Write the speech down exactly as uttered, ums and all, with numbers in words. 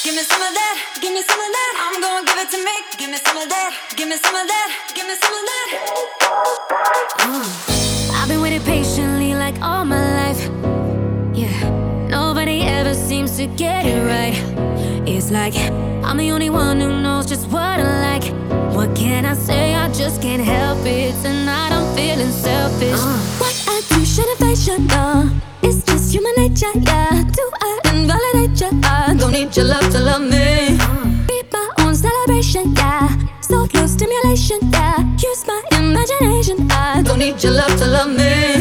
Give me some of that, give me some of that. I'm gonna give it to me. Give me some of that, give me some of that, give me some of that. uh, I've been waiting patiently like all my life. Yeah, nobody ever seems to get it right. It's like I'm the only one who knows just what I like. What can I say? I just can't help it. Tonight I'm feeling selfish. uh. What I do shouldn't face you, no. It's just human nature, yeah. Do I invalidate you? I don't need your love to love me. Be my own celebration, yeah. So close stimulation, yeah. Use my imagination. I don't need your love to love me.